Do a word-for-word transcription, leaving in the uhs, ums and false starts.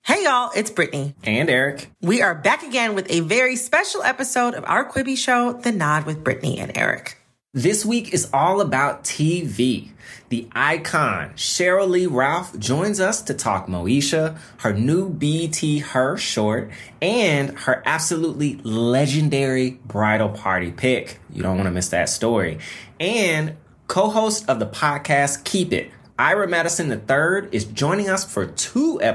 Hey y'all, it's Brittany. And Eric. We are back again with a very special episode of our Quibi show, The Nod with Brittany and Eric. This week is all about T V. The icon, Sheryl Lee Ralph, joins us to talk Moesha, her new B E T Her short, and her absolutely legendary bridal party pic. You don't want to miss that story. And co-host of the podcast, Keep It, Ira Madison the third, is joining us for two episodes